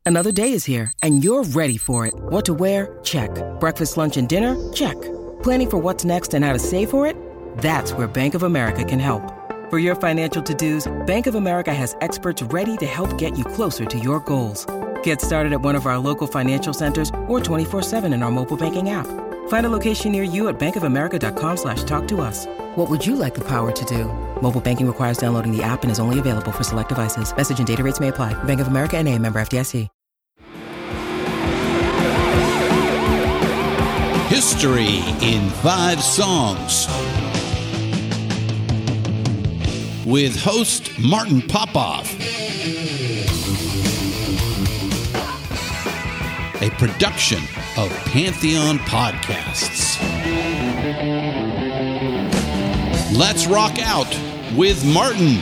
Another day is here, and you're ready for it. What to wear? Check. Breakfast, lunch, and dinner? Check. Planning for what's next and how to save for it? That's where Bank of America can help. For your financial to-dos, Bank of America has experts ready to help get you closer to your goals. Get started at one of our local financial centers or 24/7 in our mobile banking app. Find a location near you at bankofamerica.com/talktous. What would you like the power to do? Mobile banking requires downloading the app and is only available for select devices. Message and data rates may apply. Bank of America N.A., member FDIC. History in 5 songs with host Martin Popoff. A production of Pantheon Podcasts. Let's rock out with Martin.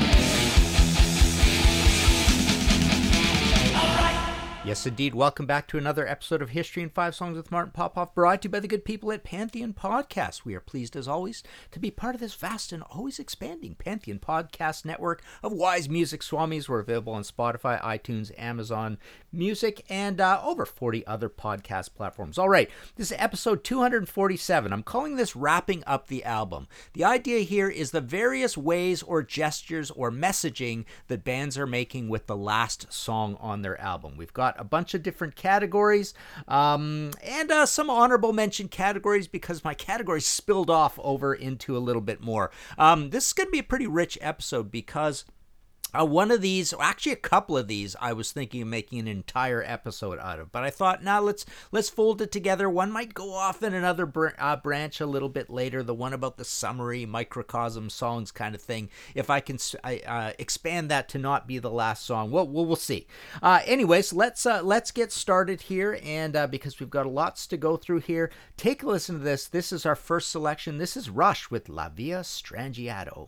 Yes, indeed. Welcome back to another episode of History in 5 Songs with Martin Popoff, brought to you by the good people at Pantheon Podcasts. We are pleased, as always, to be part of this vast and always expanding Pantheon Podcast network of wise music swamis. We're available on Spotify, iTunes, Amazon Music, and over 40 other podcast platforms. All right, this is episode 247. I'm calling this Wrapping Up the Album. The idea here is the various ways or gestures or messaging that bands are making with the last song on their album. We've got a bunch of different categories and some honorable mention categories because my categories spilled off over into a little bit more. This is going to be a pretty rich episode because one of these, actually a couple of these, I was thinking of making an entire episode out of, but I thought, now let's fold it together. One might go off in another branch a little bit later, the one about the summary, microcosm songs kind of thing. If I can expand that to not be the last song, we'll see. Anyways, let's get started here, and because we've got lots to go through here, take a listen to this. This is our first selection. This is Rush with La Via Strangiato.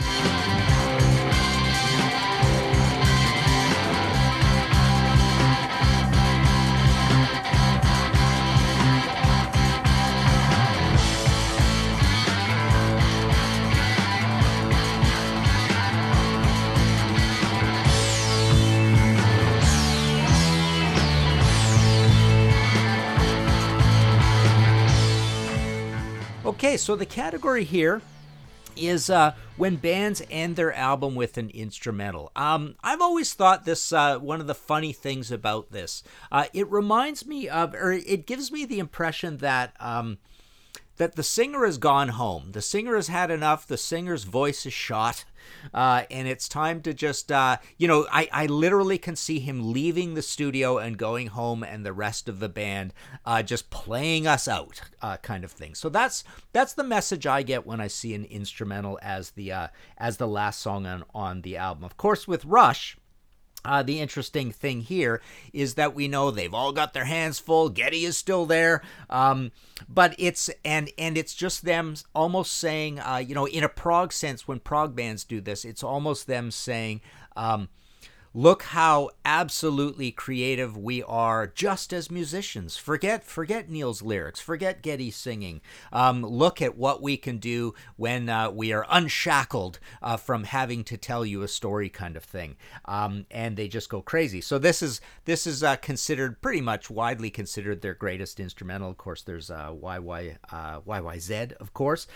Okay, so the category here is when bands end their album with an instrumental. I've always thought this, one of the funny things about this, it reminds me of, or it gives me the impression that the singer has gone home. The singer has had enough. The singer's voice is shot. And it's time to just, I literally can see him leaving the studio and going home and the rest of the band just playing us out kind of thing. So that's the message I get when I see an instrumental as the last song on the album. Of course, with Rush, the interesting thing here is that we know they've all got their hands full. Geddy is still there, but it's just them almost saying, in a prog sense, when prog bands do this, it's almost them saying, look how absolutely creative we are just as musicians. Forget Neil's lyrics. Forget Geddy singing. Look at what we can do when we are unshackled from having to tell you a story kind of thing. And they just go crazy. So this is considered pretty much widely considered their greatest instrumental. Of course, there's YYZ, of course.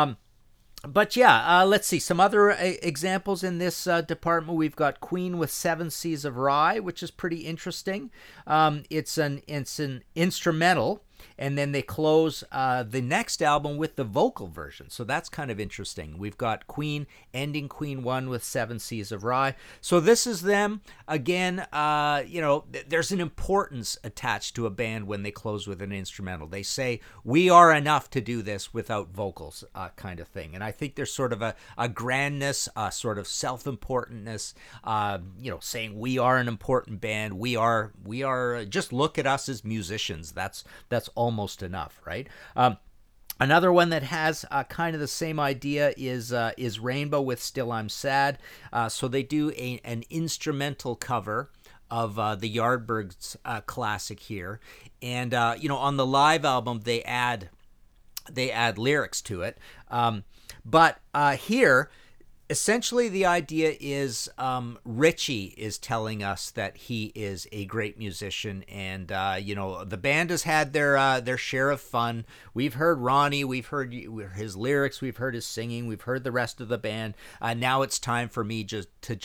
But yeah, let's see some other examples in this department. We've got Queen with Seven Seas of Rye, which is pretty interesting. It's an instrumental, and then they close the next album with the vocal version. So that's kind of interesting. We've got Queen ending Queen 1 with Seven Seas of Rye. So this is them. Again, there's an importance attached to a band when they close with an instrumental. They say, we are enough to do this without vocals kind of thing. And I think there's sort of a grandness, sort of self-importantness, saying we are an important band. We are just look at us as musicians. That's almost enough, right? Another one that has kind of the same idea is Rainbow with Still I'm Sad. So they do an instrumental cover of the Yardbirds classic here, and on the live album they add lyrics to it, but here Essentially, the idea is Richie is telling us that he is a great musician, and the band has had their share of fun. We've heard Ronnie, we've heard his lyrics, we've heard his singing, we've heard the rest of the band. Now it's time for me to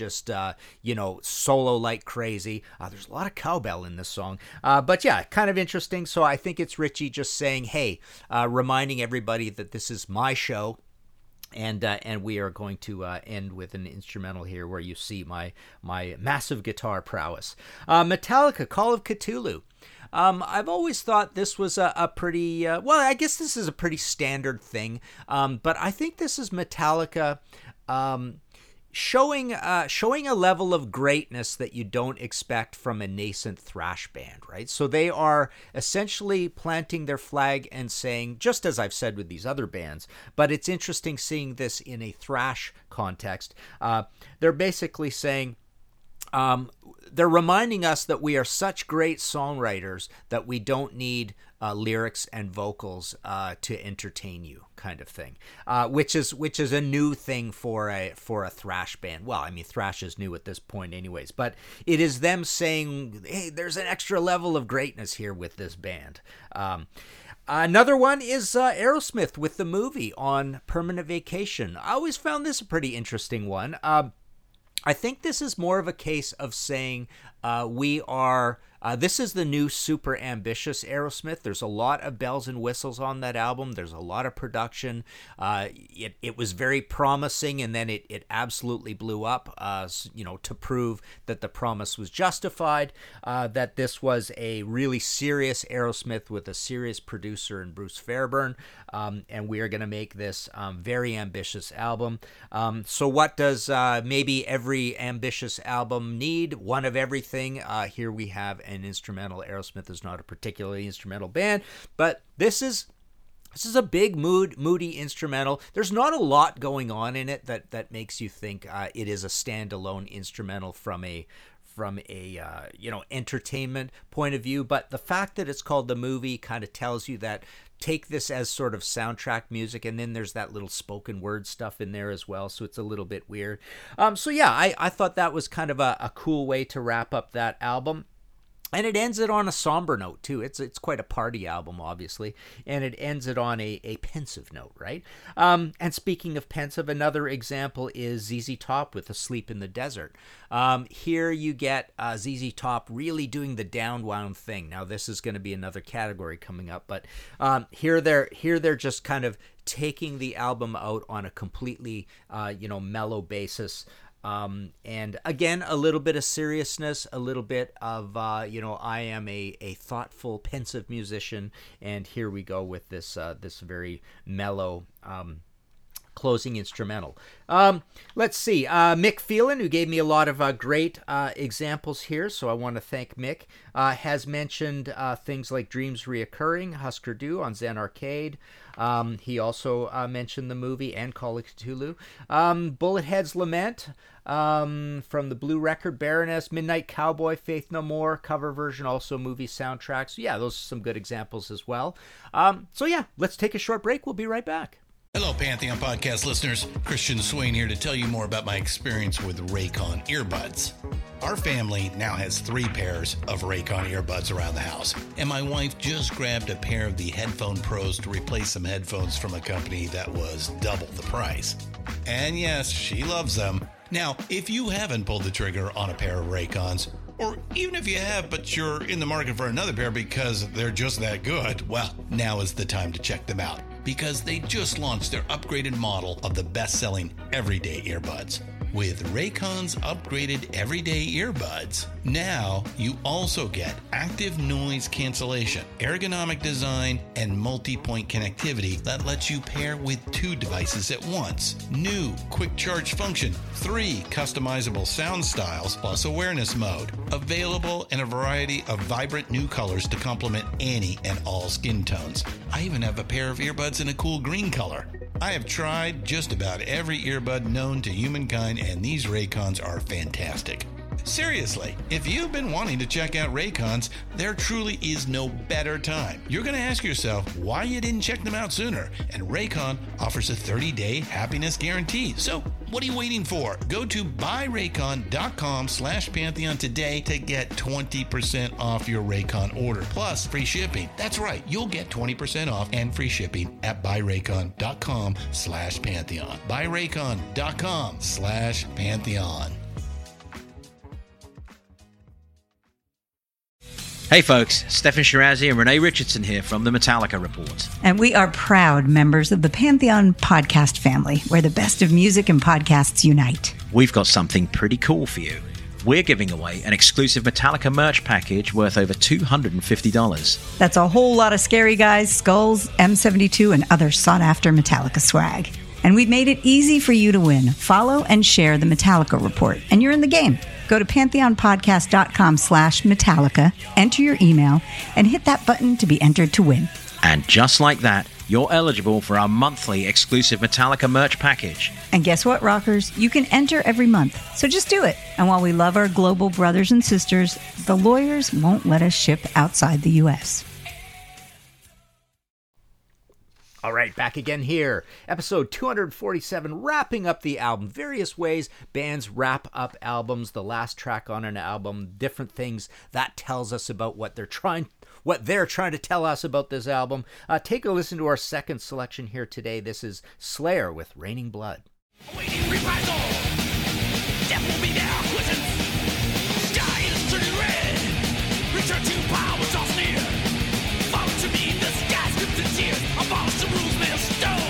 solo like crazy. There's a lot of cowbell in this song, but yeah, kind of interesting. So I think it's Richie just saying, hey, reminding everybody that this is my show. And we are going to end with an instrumental here where you see my massive guitar prowess. Metallica, Call of Cthulhu. I've always thought this was a pretty, I guess this is a pretty standard thing, but I think this is Metallica showing a level of greatness that you don't expect from a nascent thrash band, right? So they are essentially planting their flag and saying, just as I've said with these other bands, but it's interesting seeing this in a thrash context. They're basically saying, they're reminding us that we are such great songwriters that we don't need lyrics and vocals to entertain you, kind of thing, which is a new thing for a thrash band. Well, I mean, thrash is new at this point anyways, but it is them saying, hey, there's an extra level of greatness here with this band. Another one is Aerosmith with the movie on Permanent Vacation. I always found this a pretty interesting one. I think this is more of a case of saying this is the new super ambitious Aerosmith. There's a lot of bells and whistles on that album. There's a lot of production. It was very promising, and then it absolutely blew up, to prove that the promise was justified, that this was a really serious Aerosmith with a serious producer in Bruce Fairbairn, and we are going to make this very ambitious album. So what does maybe every ambitious album need? One of everything. Here we have an instrumental. Aerosmith is not a particularly instrumental band, but this is a big moody instrumental. There's not a lot going on in it that makes you think it is a standalone instrumental from a entertainment point of view, but the fact that it's called the movie kind of tells you that take this as sort of soundtrack music, and then there's that little spoken word stuff in there as well, so it's a little bit weird. I thought that was kind of a cool way to wrap up that album. And it ends it on a somber note, too. It's quite a party album, obviously, and it ends it on a pensive note, right? And speaking of pensive, another example is ZZ Top with Asleep in the Desert. Here you get ZZ Top really doing the downwound thing. Now, this is going to be another category coming up, but here they're just kind of taking the album out on a completely mellow basis. And again, a little bit of seriousness, a little bit of, I am a thoughtful, pensive musician, and here we go with this very mellow closing instrumental. Let's see. Mick Phelan, who gave me a lot of great examples here, so I want to thank Mick, has mentioned things like Dreams Reoccurring, Husker Du on Zen Arcade. He also mentioned the movie and Call of Cthulhu. Bullethead's Lament from the Blue Record, Baroness, Midnight Cowboy, Faith No More, cover version, also movie soundtracks. So yeah, those are some good examples as well. Let's take a short break. We'll be right back. Hello, Pantheon Podcast listeners. Christian Swain here to tell you more about my experience with Raycon earbuds. Our family now has 3 pairs of Raycon earbuds around the house, and my wife just grabbed a pair of the Headphone Pros to replace some headphones from a company that was double the price. And yes, she loves them. Now, if you haven't pulled the trigger on a pair of Raycons, or even if you have, but you're in the market for another pair because they're just that good, well, now is the time to check them out, because they just launched their upgraded model of the best-selling everyday earbuds. With Raycon's upgraded everyday earbuds, now you also get active noise cancellation, ergonomic design, and multi-point connectivity that lets you pair with 2 devices at once. New quick charge function, 3 customizable sound styles, plus awareness mode. Available in a variety of vibrant new colors to complement any and all skin tones. I even have a pair of earbuds in a cool green color. I have tried just about every earbud known to humankind, and these Raycons are fantastic. Seriously, if you've been wanting to check out Raycons, there truly is no better time. You're going to ask yourself why you didn't check them out sooner, and Raycon offers a 30-day happiness guarantee. So what are you waiting for? Go to buyraycon.com/Pantheon today to get 20% off your Raycon order, plus free shipping. That's right, you'll get 20% off and free shipping at buyraycon.com/Pantheon. buyraycon.com/Pantheon. Hey folks, Stefan Shirazi and Renee Richardson here from the Metallica Report. And we are proud members of the Pantheon podcast family, where the best of music and podcasts unite. We've got something pretty cool for you. We're giving away an exclusive Metallica merch package worth over $250. That's a whole lot of Scary Guys, skulls, M72, and other sought-after Metallica swag. And we've made it easy for you to win. Follow and share the Metallica Report, and you're in the game. Go to pantheonpodcast.com/Metallica, enter your email, and hit that button to be entered to win. And just like that, you're eligible for our monthly exclusive Metallica merch package. And guess what, rockers? You can enter every month, so just do it. And while we love our global brothers and sisters, the lawyers won't let us ship outside the U.S. All right, back again here. Episode 247, wrapping up the album. Various ways bands wrap up albums, the last track on an album, different things that tells us about what they're trying to tell us about this album. Take a listen to our second selection here today. This is Slayer with Raining Blood. Awaiting reprisal. Death will be their quittance. Sky is turning red. Return to power, it's all near. Follow to me, the sky scripts in tears. Abolish the rules made of stone.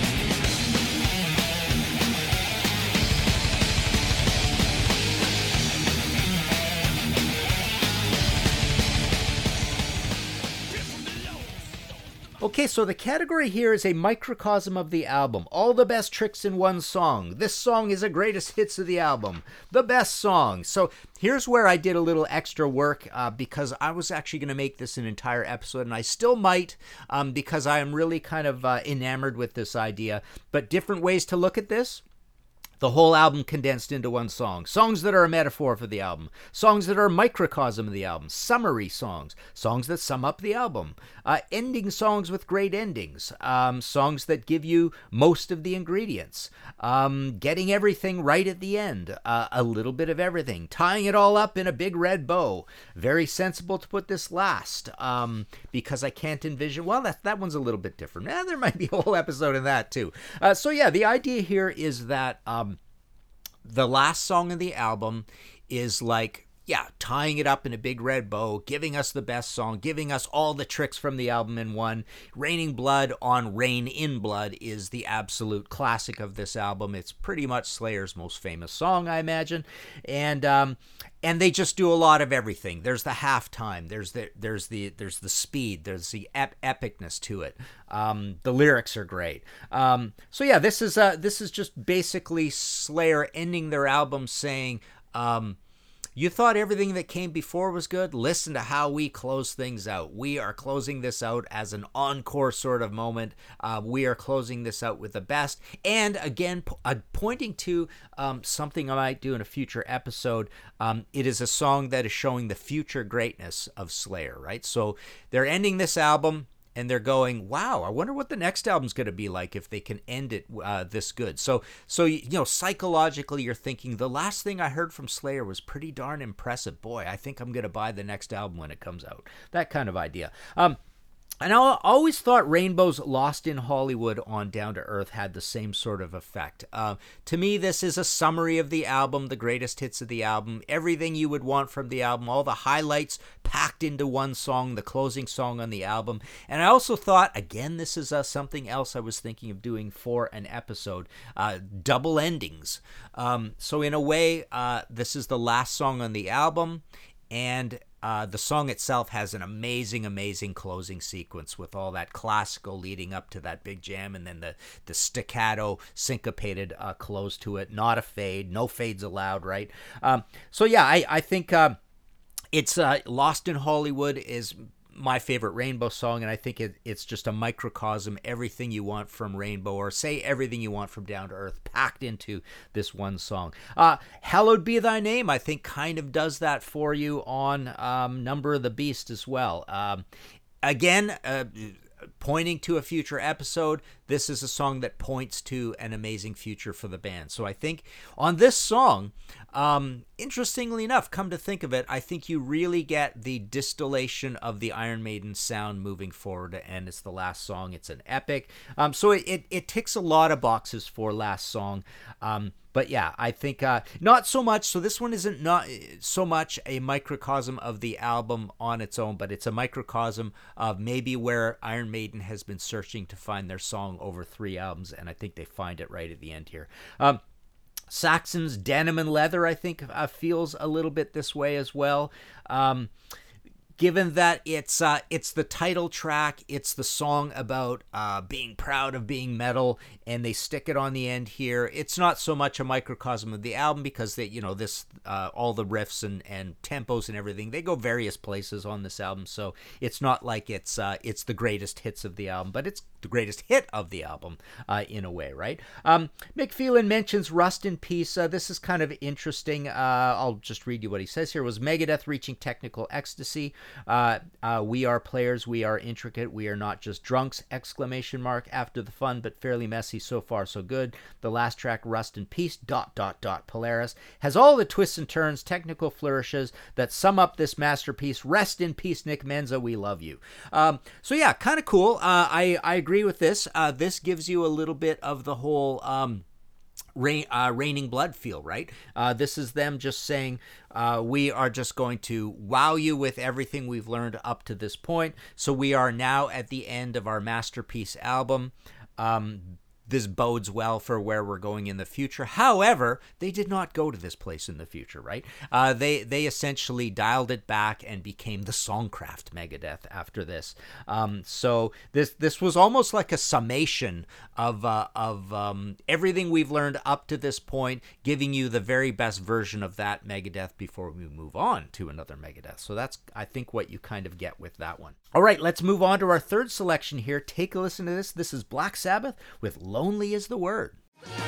Okay, so the category here is a microcosm of the album. All the best tricks in one song. This song is the greatest hits of the album. The best song. So here's where I did a little extra work because I was actually going to make this an entire episode, and I still might because I am really kind of enamored with this idea. But different ways to look at this. The whole album condensed into one song. Songs that are a metaphor for the album. Songs that are a microcosm of the album. Summary songs. Songs that sum up the album. Ending songs with great endings. Songs that give you most of the ingredients. Getting everything right at the end. A little bit of everything. Tying it all up in a big red bow. Very sensible to put this last. Because I can't envision... Well, that one's a little bit different. There might be a whole episode in that too. So yeah, the idea here is that... the last song of the album is like, tying it up in a big red bow, giving us the best song, giving us all the tricks from the album in one. Raining Blood on Rain in Blood is the absolute classic of this album. It's pretty much Slayer's most famous song, I imagine. And they just do a lot of everything. There's the halftime. There's the speed. There's the epicness to it. The lyrics are great. So yeah, this is just basically Slayer ending their album saying, you thought everything that came before was good? Listen to how we close things out. We are closing this out as an encore sort of moment. We are closing this out with the best. And again, pointing to something I might do in a future episode, it is a song that is showing the future greatness of Slayer, right? So they're ending this album, and they're going, wow, I wonder what the next album's going to be like if they can end it this good. So psychologically, you're thinking, the last thing I heard from Slayer was pretty darn impressive. Boy, I think I'm going to buy the next album when it comes out. That kind of idea. And I always thought Rainbow's Lost in Hollywood on Down to Earth had the same sort of effect. To me, this is a summary of the album, the greatest hits of the album, everything you would want from the album, all the highlights packed into one song, the closing song on the album. And I also thought, again, this is something else I was thinking of doing for an episode, double endings. So in a way, this is the last song on the album, and the song itself has an amazing, amazing closing sequence with all that classical leading up to that big jam, and then the staccato syncopated close to it. Not a fade, no fades allowed, right? So yeah, I think it's Lost in Hollywood is my favorite Rainbow song, and I think it's just a microcosm, everything you want from Rainbow, or say everything you want from Down to Earth, packed into this one song. Hallowed Be Thy Name, I think, kind of does that for you on Number of the Beast as well. Again, pointing to a future episode, this is a song that points to an amazing future for the band. So I think on this song, interestingly enough, come to think of it, I think you really get the distillation of the Iron Maiden sound moving forward, and it's the last song. It's an epic. So it ticks a lot of boxes for last song. But yeah, I think not so much. So this one isn't not so much a microcosm of the album on its own, but it's a microcosm of maybe where Iron Maiden has been searching to find their song over 3 albums, and I think they find it right at the end here. Saxon's Denim and Leather, I think, feels a little bit this way as well. Given that it's the title track, it's the song about being proud of being metal, and they stick it on the end here. It's not so much a microcosm of the album because they, this all the riffs and tempos and everything, they go various places on this album. So it's not like it's the greatest hits of the album, but it's the greatest hit of the album in a way, right? Mick Phelan mentions Rust in Peace. This is kind of interesting. I'll just read you what he says here. Was Megadeth reaching technical ecstasy? We are players, we are intricate, we are not just drunks, ! After the fun, but fairly messy, so far so good. The last track, Rust in Peace, ... Polaris, has all the twists and turns, technical flourishes that sum up this masterpiece. Rest in peace, Nick Menza, we love you. So yeah, kind of cool. I agree with this. This gives you a little bit of the whole Raining Blood feel, right? This is them just saying, we are just going to wow you with everything we've learned up to this point. So we are now at the end of our masterpiece album. This bodes well for where we're going in the future. However, they did not go to this place in the future, right? They essentially dialed it back and became the Songcraft Megadeth after this. So this was almost like a summation of everything we've learned up to this point, giving you the very best version of that Megadeth before we move on to another Megadeth. So that's, I think, what you kind of get with that one. All right, let's move on to our third selection here. Take a listen to this. This is Black Sabbath with Lonely is the Word.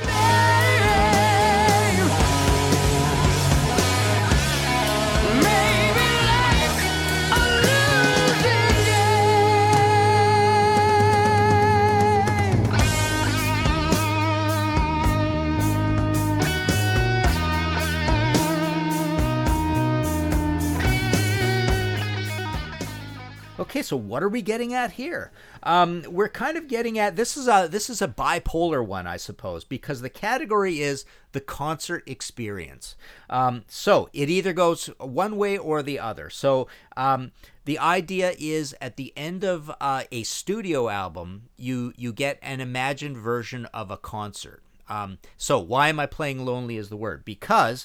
Okay, so what are we getting at here? We're kind of getting at, this is a bipolar one, I suppose, because the category is the concert experience. So it either goes one way or the other. So the idea is at the end of a studio album, you get an imagined version of a concert. So why am I playing Lonely is the Word? Because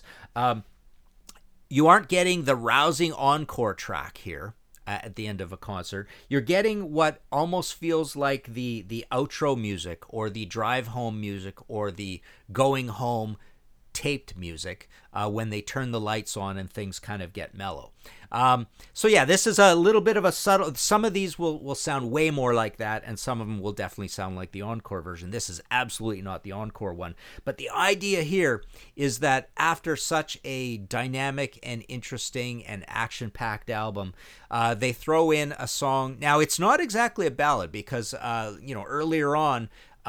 you aren't getting the rousing encore track here at the end of a concert. You're getting what almost feels like the outro music or the drive home music or the going home taped music when they turn the lights on and things kind of get mellow. So yeah, this is a little bit of a subtle, some of these will sound way more like that, and some of them will definitely sound like the encore version. This is absolutely not the encore one. But the idea here is that after such a dynamic and interesting and action-packed album, they throw in a song. Now, it's not exactly a ballad because, earlier on,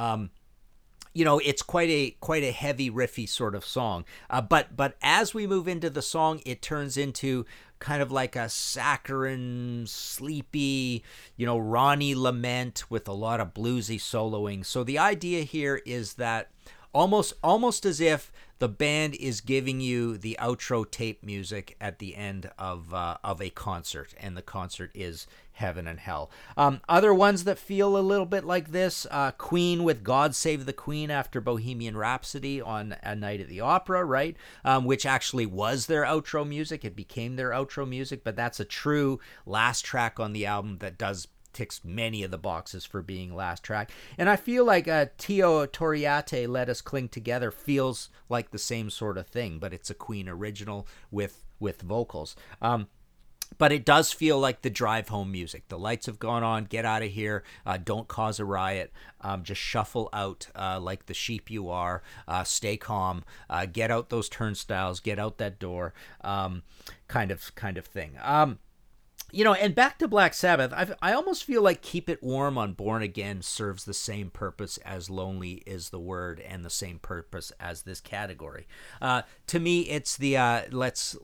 it's quite a heavy riffy sort of song. But as we move into the song, it turns into kind of like a saccharine, sleepy, Ronnie lament with a lot of bluesy soloing. So the idea here is that almost as if the band is giving you the outro tape music at the end of a concert, and the concert is Heaven and Hell. Other ones that feel a little bit like this, Queen with God Save the Queen after Bohemian Rhapsody on A Night at the Opera, right? Which actually was their outro music. It became their outro music, but that's a true last track on the album that ticks many of the boxes for being last track. And I feel like Tio Toriate, Let Us Cling Together, feels like the same sort of thing, but it's a Queen original with vocals. But it does feel like the drive home music. The lights have gone on. Get out of here. Don't cause a riot. Just shuffle out like the sheep you are. Stay calm. Get out those turnstiles. Get out that door. Kind of thing. And back to Black Sabbath, I almost feel like Keep It Warm on Born Again serves the same purpose as Lonely Is the Word and the same purpose as this category. To me, it's the let's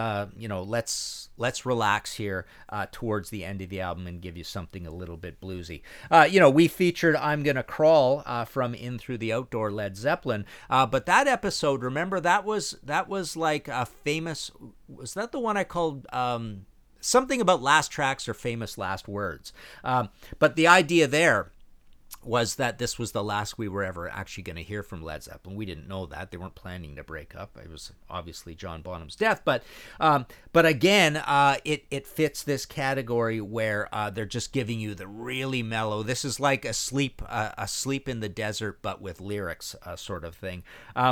relax here towards the end of the album and give you something a little bit bluesy. We featured I'm Gonna Crawl from In Through the Outdoor, Led Zeppelin, but that episode, remember, that was like a famous. Was that the one I called? Something about last tracks or famous last words. But the idea there was that this was the last we were ever actually going to hear from Led Zeppelin. We didn't know that. They weren't planning to break up. It was obviously John Bonham's death. But again, it fits this category where they're just giving you the really mellow. This is like a sleep in the desert, but with lyrics sort of thing.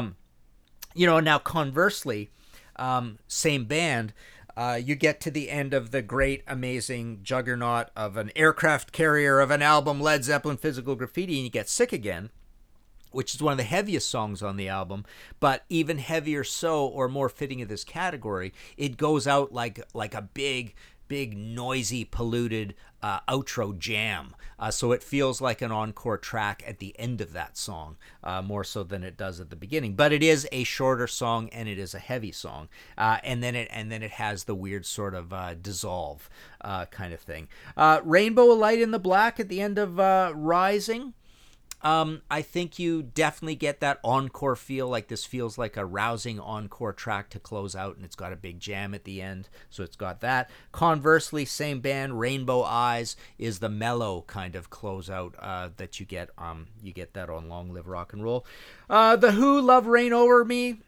Now conversely, same band, you get to the end of the great, amazing juggernaut of an aircraft carrier of an album, Led Zeppelin Physical Graffiti, and you get Sick Again, which is one of the heaviest songs on the album, but even heavier so, or more fitting of this category, it goes out like a big, noisy, polluted outro jam. So it feels like an encore track at the end of that song, more so than it does at the beginning. But it is a shorter song and it is a heavy song, and then it has the weird sort of dissolve kind of thing. Rainbow, a Light in the Black at the end of Rising. I think you definitely get that encore feel, like this feels like a rousing encore track to close out, and it's got a big jam at the end, so it's got that. Conversely, same band, Rainbow Eyes is the mellow kind of closeout that you get. You get that on Long Live Rock and Roll. The Who, Love Reign Over Me.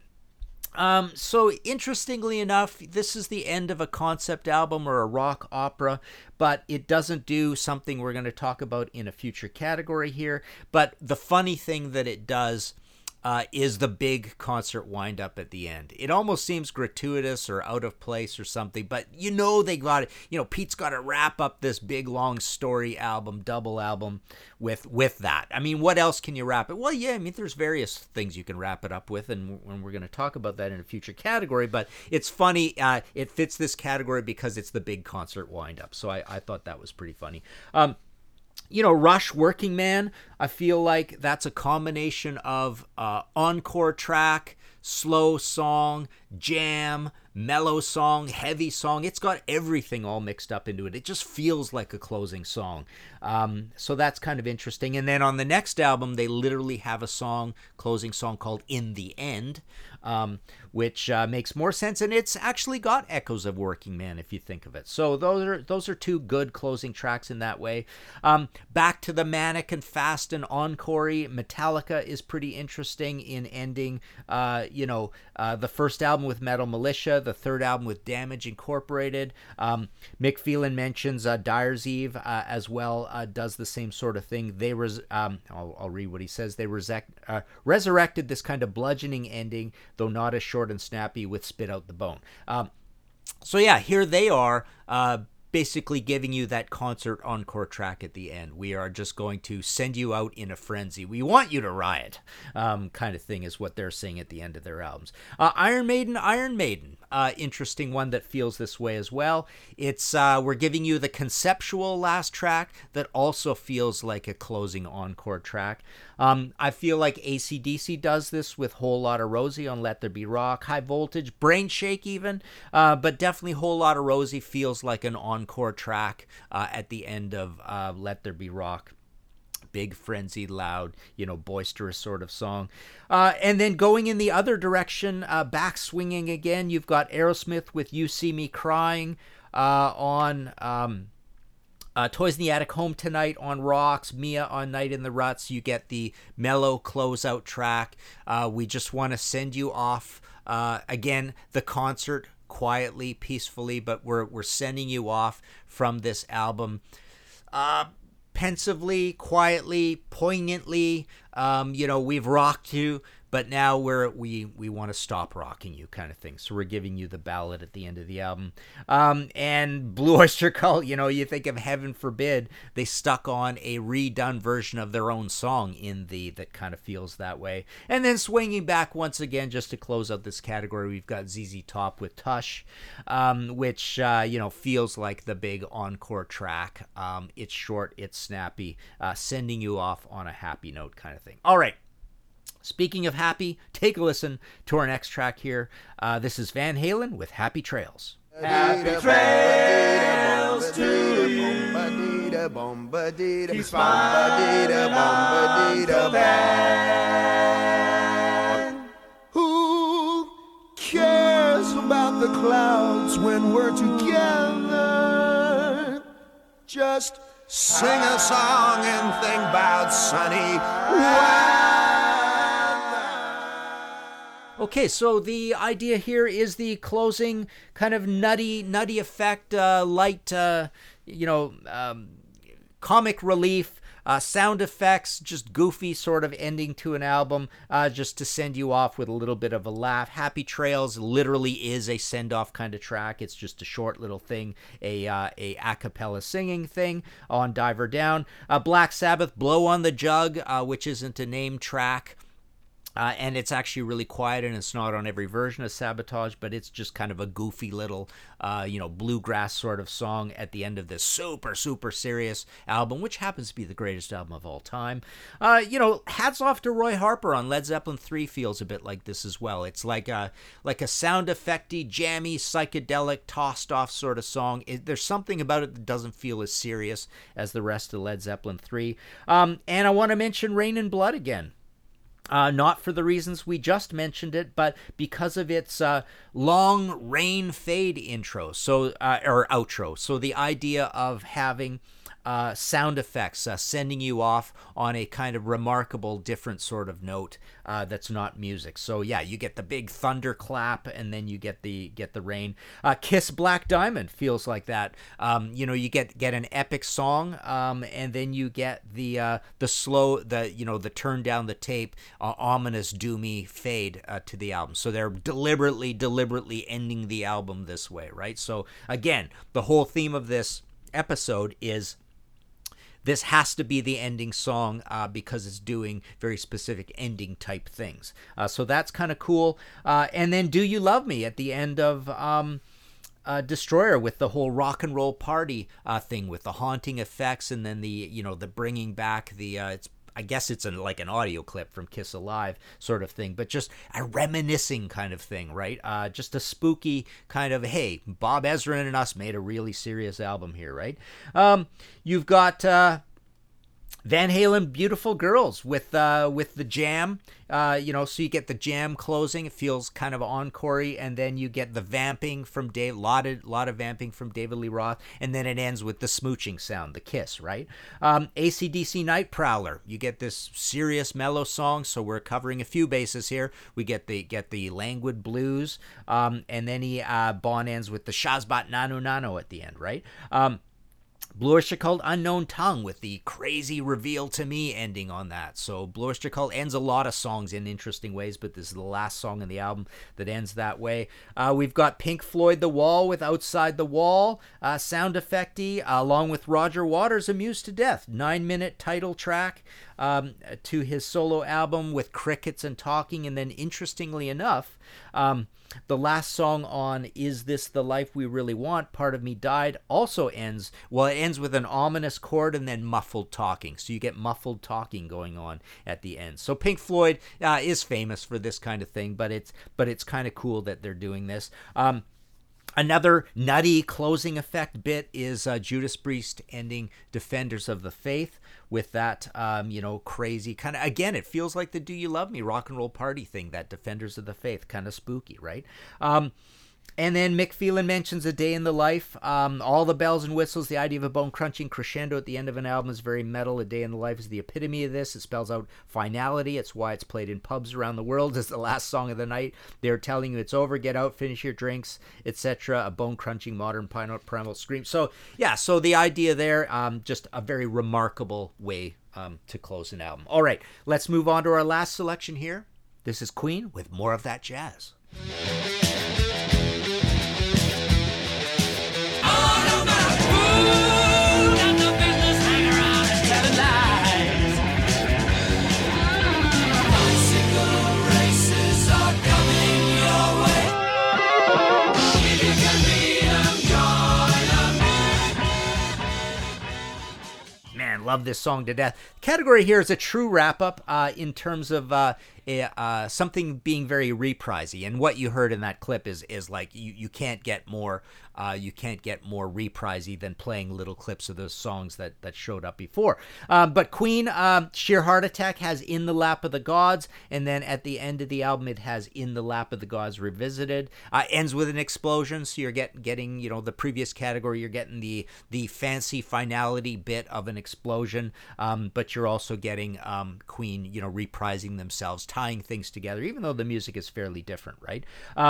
So interestingly enough, this is the end of a concept album or a rock opera, but it doesn't do something we're going to talk about in a future category here. But the funny thing that it does is the big concert wind up at the end. It almost seems gratuitous or out of place or something, but they got it. Pete's got to wrap up this big long story album, double album with that. I mean, what else can you wrap it? Well, yeah, I mean, there's various things you can wrap it up with, and we're going to talk about that in a future category, but it's funny. It fits this category because it's the big concert wind up. So I thought that was pretty funny. Rush, Working Man, I feel like that's a combination of encore track, slow song, jam, mellow song, heavy song. It's got everything all mixed up into it. It just feels like a closing song. So that's kind of interesting. And then on the next album, they literally have a closing song called In the End, which makes more sense, and it's actually got echoes of Working Man if you think of it. So those are two good closing tracks in that way. Back to the manic and fast and encore. Metallica is pretty interesting in ending. The first album with Metal Militia, the third album with Damage Incorporated. Mick Phelan mentions Dyer's Eve as well. Does the same sort of thing. I'll read what he says. They resurrected this kind of bludgeoning ending, though not as short and snappy, with Spit Out the Bone. So yeah, here they are, basically giving you that concert encore track at the end. We are just going to send you out in a frenzy. We want you to riot, kind of thing is what they're saying at the end of their albums. Iron Maiden, interesting one that feels this way as well. It's we're giving you the conceptual last track that also feels like a closing encore track. I feel like AC/DC does this with Whole Lotta Rosie on Let There Be Rock, High Voltage, Brain Shake even, but definitely Whole Lotta Rosie feels like an encore track at the end of Let There Be Rock. Big, frenzied, loud, boisterous sort of song. And then going in the other direction, back swinging again, you've got Aerosmith with You See Me Crying on Toys in the Attic, Home Tonight on Rocks, Mia on Night in the Ruts. You get the mellow closeout track. We Just Want to Send You Off. Again, the concert quietly, peacefully, but we're sending you off from this album. Pensively, quietly, poignantly. We've rocked you, but now we want to stop rocking you kind of thing. So we're giving you the ballad at the end of the album. And Blue Oyster Cult, you think of Heaven Forbid, they stuck on a redone version of their own song in that kind of feels that way. And then swinging back once again, just to close out this category, we've got ZZ Top with Tush, which feels like the big encore track. It's short, it's snappy, sending you off on a happy note kind of thing. All right. Speaking of happy, take a listen to our next track here. This is Van Halen with Happy Trails. Happy trails to you. Keep smiling until then. Who cares about the clouds when we're together? Just sing a song and think about sunny weather. Okay, so the idea here is the closing kind of nutty effect, light, comic relief, sound effects, just goofy sort of ending to an album, just to send you off with a little bit of a laugh. Happy Trails literally is a send-off kind of track. It's just a short little thing, a cappella singing thing on Diver Down. Black Sabbath, Blow on the Jug, which isn't a name track. And it's actually really quiet, and it's not on every version of Sabotage, but it's just kind of a goofy little, bluegrass sort of song at the end of this super, super serious album, which happens to be the greatest album of all time. Hats off to Roy Harper on Led Zeppelin 3 feels a bit like this as well. It's like a sound effecty, jammy, psychedelic, tossed off sort of song. There's something about it that doesn't feel as serious as the rest of Led Zeppelin 3. And I want to mention Rain and Blood again. Not for the reasons we just mentioned it, but because of its long rain fade intro, or outro. So the idea of having sound effects sending you off on a kind of remarkable, different sort of note that's not music. So yeah, you get the big thunder clap, and then you get the rain. Kiss Black Diamond feels like that. You get an epic song, and then you get the slow, the turn down the tape, ominous, doomy fade to the album. So they're deliberately ending the album this way, right? So again, the whole theme of this episode is this has to be the ending song because it's doing very specific ending type things. So that's kind of cool. And then Do You Love Me at the end of Destroyer with the whole rock and roll party thing with the haunting effects, and then the bringing back I guess it's like an audio clip from Kiss Alive sort of thing, but just a reminiscing kind of thing, right? Just a spooky kind of, hey, Bob Ezrin and us made a really serious album here, right? You've got Van Halen, Beautiful Girls with the jam, so you get the jam closing. It feels kind of encore-y, and then you get the vamping from Dave, lot of vamping from David Lee Roth, and then it ends with the smooching sound, the kiss, right? AC/DC Night Prowler, you get this serious mellow song, so we're covering a few bases here. We get the languid blues, and then Bon ends with the Shazbot Nano Nano at the end, right? Blue Oyster Cult, Unknown Tongue with the crazy reveal to me ending on that. So Blue Oyster Cult ends a lot of songs in interesting ways, but this is the last song in the album that ends that way. We've got Pink Floyd, The Wall with Outside the Wall, sound effecty, along with Roger Waters, Amused to Death, 9-minute title track to his solo album with crickets and talking. And then interestingly enough, the last song on Is This the Life We Really Want, Part of Me Died, also ends with an ominous chord and then muffled talking. So you get muffled talking going on at the end. So Pink Floyd is famous for this kind of thing, but it's kind of cool that they're doing this. Another nutty closing effect bit is Judas Priest ending Defenders of the Faith with that, crazy kind of, again, it feels like the Do You Love Me rock and roll party thing, that Defenders of the Faith, kind of spooky, right? And then Mick Phelan mentions A Day in the Life. All the bells and whistles, the idea of a bone-crunching crescendo at the end of an album is very metal. A Day in the Life is the epitome of this. It spells out finality. It's why it's played in pubs around the world as the last song of the night. They're telling you it's over, get out, finish your drinks, etc. A bone-crunching modern primal scream. So, yeah, so the idea there, just a very remarkable way to close an album. All right, let's move on to our last selection here. This is Queen with More of That Jazz. Man, love this song to death. The category here is a true wrap-up in terms of something being very reprisey, and what you heard in that clip is like you can't get more reprisey than playing little clips of those songs that showed up before. But Queen, Sheer Heart Attack has In the Lap of the Gods, and then at the end of the album it has In the Lap of the Gods Revisited. Ends with an explosion, so you're getting the previous category, you're getting the fancy finality bit of an explosion, but you're also getting Queen reprising themselves, tying things together, even though the music is fairly different, right?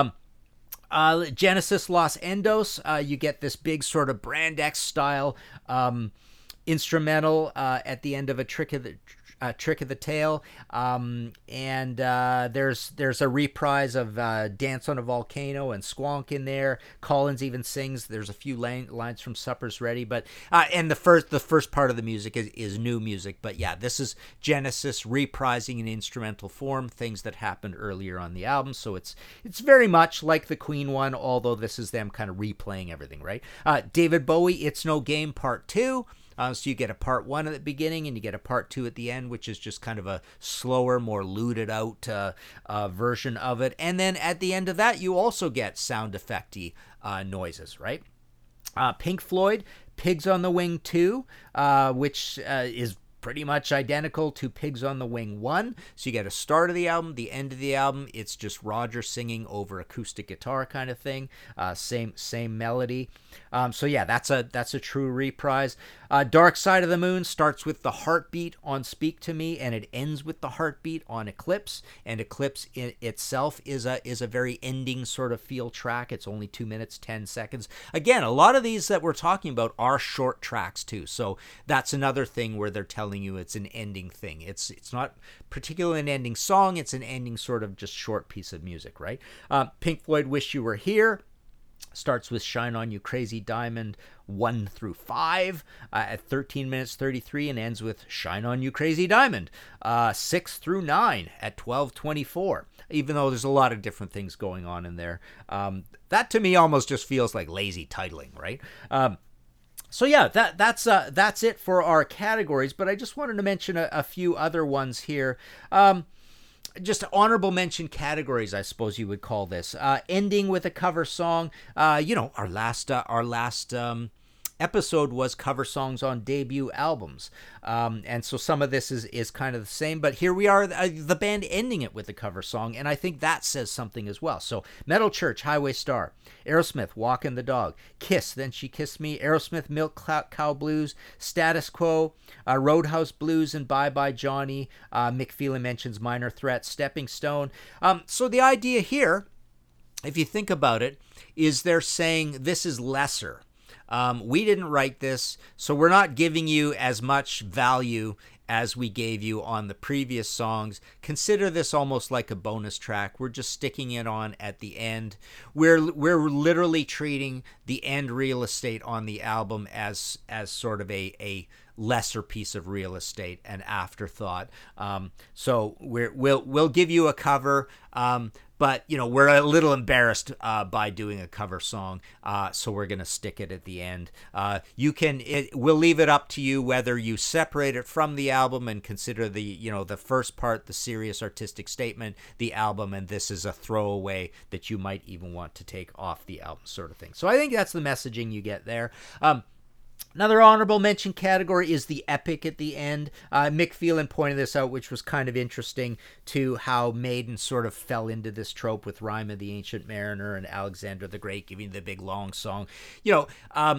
Genesis Los Endos, you get this big sort of Brand X style instrumental at the end of a Trick of the Tail, and there's a reprise of Dance on a Volcano and Squonk in there. Collins even sings. There's a few lines from Supper's Ready, but and the first part of the music is new music. But yeah, this is Genesis reprising in instrumental form things that happened earlier on the album. So it's very much like the Queen one, although this is them kind of replaying everything, right? David Bowie, It's No Game Part 2. So you get a part 1 at the beginning and you get a part 2 at the end, which is just kind of a slower, more looted out version of it. And then at the end of that, you also get sound effecty noises, right? Pink Floyd, Pigs on the Wing 2, which is pretty much identical to Pigs on the Wing 1. So you get a start of the album, the end of the album, it's just Roger singing over acoustic guitar kind of thing. Same melody. So yeah, that's a true reprise. Dark Side of the Moon starts with the heartbeat on Speak to Me, and it ends with the heartbeat on Eclipse. And Eclipse itself is a very ending sort of feel track. It's only 2 minutes 10 seconds. Again, a lot of these that we're talking about are short tracks too. So that's another thing where they're telling you it's an ending thing. It's not particularly an ending song. It's an ending sort of just short piece of music, right? Pink Floyd, Wish You Were Here, starts with Shine On You Crazy Diamond 1 through 5 at 13 minutes 33, and ends with Shine On You Crazy Diamond 6 through 9 at 12:24. Even though there's a lot of different things going on in there, that to me almost just feels like lazy titling, right? So yeah, that's it for our categories. But I just wanted to mention a few other ones here. Just honorable mention categories, I suppose you would call this. Ending with a cover song. Our last episode was cover songs on debut albums. And so some of this is kind of the same, but here we are, the band ending it with a cover song, and I think that says something as well. So Metal Church, Highway Star, Aerosmith, Walkin' the Dog, Kiss, Then She Kissed Me, Aerosmith, Milk Cow Blues, Status Quo, Roadhouse Blues, and Bye Bye Johnny. Mick Feely mentions Minor Threat, Stepping Stone. So the idea here, if you think about it, is they're saying this is lesser. We didn't write this, so we're not giving you as much value as we gave you on the previous songs. Consider this almost like a bonus track. We're just sticking it on at the end. We're literally treating the end real estate on the album as sort of a lesser piece of real estate, an afterthought. So we'll give you a cover. But, we're a little embarrassed by doing a cover song, so we're going to stick it at the end. We'll leave it up to you whether you separate it from the album and consider the first part, the serious artistic statement, the album, and this is a throwaway that you might even want to take off the album sort of thing. So I think that's the messaging you get there. Another honorable mention category is the epic at the end. Mick Phelan pointed this out, which was kind of interesting to how Maiden sort of fell into this trope with Rhyme of the Ancient Mariner and Alexander the Great giving the big long song.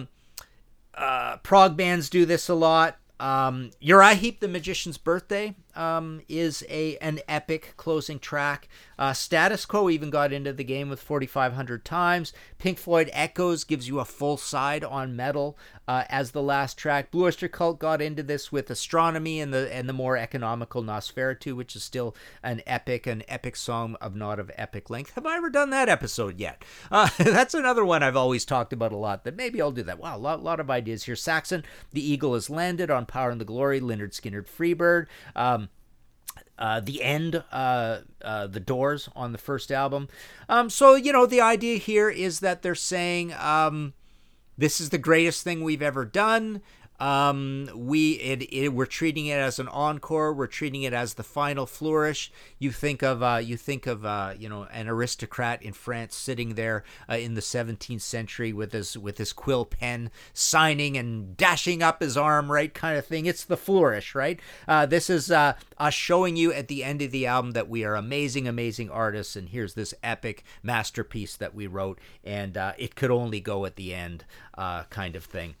Prog bands do this a lot. Uriah Heep, The Magician's Birthday, is an epic closing track. Status Quo even got into the game with 4,500 times. Pink Floyd Echoes gives you a full side on metal as the last track. Blue Oyster Cult got into this with Astronomy and the more economical Nosferatu, which is still an epic song of not of epic length. Have I ever done that episode yet? That's another one I've always talked about a lot, that maybe I'll do that. Wow, a lot of ideas here. Saxon, The Eagle Has Landed on Power and the Glory, Lynyrd Skynyrd Freebird. The End, The Doors on the first album. So, the idea here is that they're saying this is the greatest thing we've ever done. We're treating it as an encore. We're treating it as the final flourish. You think of an aristocrat in France sitting there in the 17th century with his quill pen, signing and dashing up his arm, right, kind of thing. It's the flourish, right? This is us showing you at the end of the album that we are amazing artists, and here's this epic masterpiece that we wrote, and it could only go at the end, kind of thing.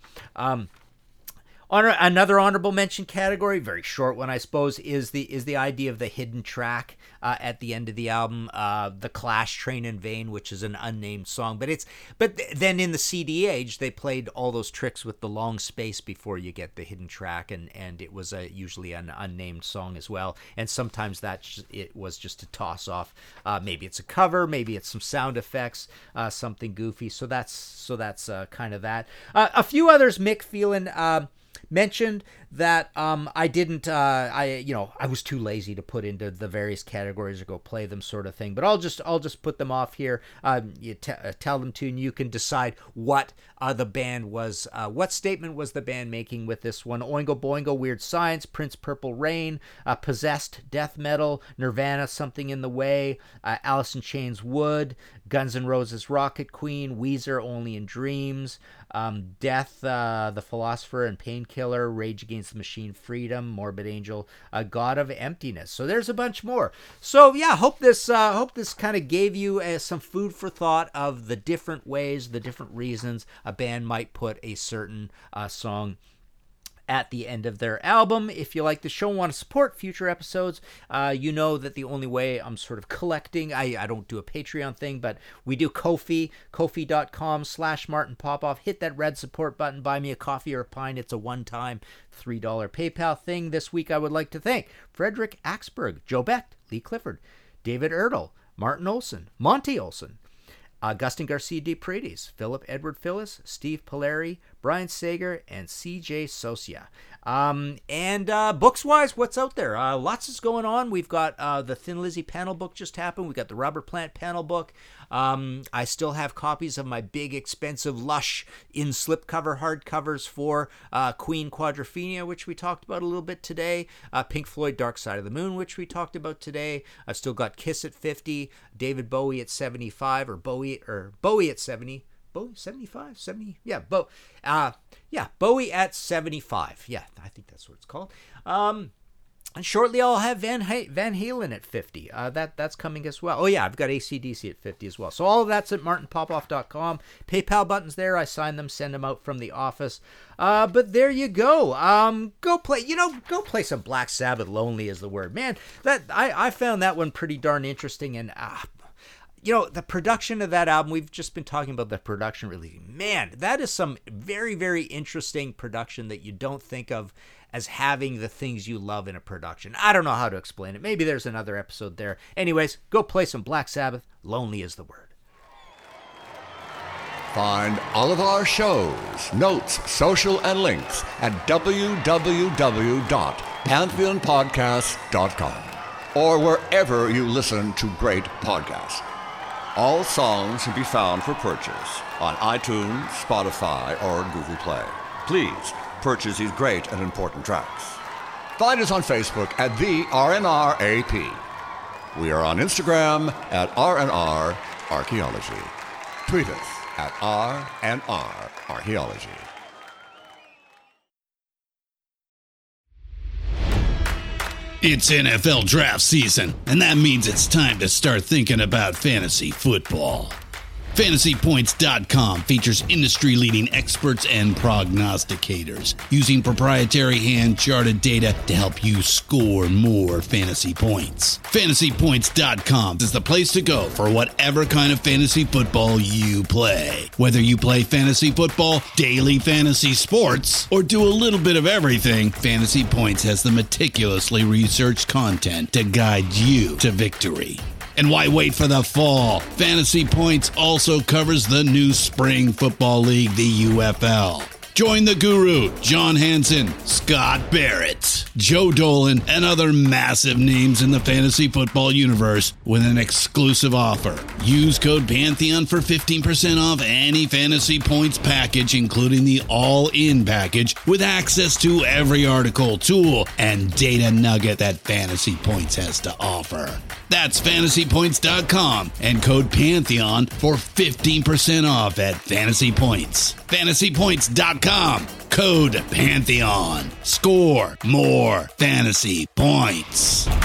Another honorable mention category, very short one, I suppose, is the idea of the hidden track at the end of the album, The Clash, Train in Vain, which is an unnamed song. But then in the CD age, they played all those tricks with the long space before you get the hidden track, and it was usually an unnamed song as well. And sometimes it was just a toss off. Maybe it's a cover, maybe it's some sound effects, something goofy. So that's kind of that. A few others, Mick Phelan mentioned that I was too lazy to put into the various categories or go play them, sort of thing. But I'll just put them off here. You tell them to, and you can decide what the band was. What statement was the band making with this one? Oingo Boingo, Weird Science, Prince, Purple Rain, Possessed, Death Metal, Nirvana, Something in the Way, Alice in Chains, Wood, Guns N' Roses, Rocket Queen, Weezer, Only in Dreams, Death, The Philosopher and Painkiller, Rage Against the Machine, Freedom, Morbid Angel, God of Emptiness. So there's a bunch more. So yeah, hope this kind of gave you some food for thought of the different ways, the different reasons a band might put a certain song at the end of their album. If you like the show and want to support future episodes, you know that the only way I'm sort of collecting, I don't do a Patreon thing, but we do Ko-fi, kofi.com/Martin Popoff. Hit that red support button, buy me a coffee or a pint. It's a one-time $3 PayPal thing. This week I would like to thank Frederick Axberg, Joe Beck, Lee Clifford, David Erdl, Martin Olson, Monty Olson, Augustin Garcia de Paredes, Philip Edward Phyllis, Steve Polari, Brian Sager, and CJ Socia. And books-wise, what's out there? Lots is going on. We've got the Thin Lizzy panel book just happened. We've got the Robert Plant panel book. I still have copies of my big, expensive, lush, in slipcover hardcovers for Queen Quadrophenia, which we talked about a little bit today. Pink Floyd Dark Side of the Moon, which we talked about today. I've still got Kiss at 50, David Bowie at 75, or Bowie at 70. Bowie 75, 70, Bowie at 75. Yeah, I think that's what it's called. And shortly I'll have Van Halen at 50. That's coming as well. Oh yeah, I've got AC/DC at 50 as well. So all of that's at martinpopoff.com. PayPal buttons there. I sign them, send them out from the office. But there you go. Go play some Black Sabbath. Lonely is the word. Man, that I found that one pretty darn interesting, and the production of that album, we've just been talking about the production really. Man, that is some very, very interesting production that you don't think of as having the things you love in a production. I don't know how to explain it. Maybe there's another episode there. Anyways, go play some Black Sabbath. Lonely is the word. Find all of our shows, notes, social, and links at www.pantheonpodcast.com or wherever you listen to great podcasts. All songs can be found for purchase on iTunes, Spotify, or Google Play. Please purchase these great and important tracks. Find us on Facebook at the RNRAP. We are on Instagram at RNR Archaeology. Tweet us at RNR Archaeology. It's NFL draft season, and that means it's time to start thinking about fantasy football. FantasyPoints.com features industry-leading experts and prognosticators using proprietary hand-charted data to help you score more fantasy points. FantasyPoints.com is the place to go for whatever kind of fantasy football you play. Whether you play fantasy football, daily fantasy sports, or do a little bit of everything, Fantasy Points has the meticulously researched content to guide you to victory. And why wait for the fall? Fantasy Points also covers the new spring football league, the UFL. Join the guru, John Hansen, Scott Barrett, Joe Dolan, and other massive names in the fantasy football universe with an exclusive offer. Use code Pantheon for 15% off any Fantasy Points package, including the all-in package, with access to every article, tool, and data nugget that Fantasy Points has to offer. That's FantasyPoints.com and code Pantheon for 15% off at Fantasy Points. FantasyPoints.com, code Pantheon. Score more fantasy points.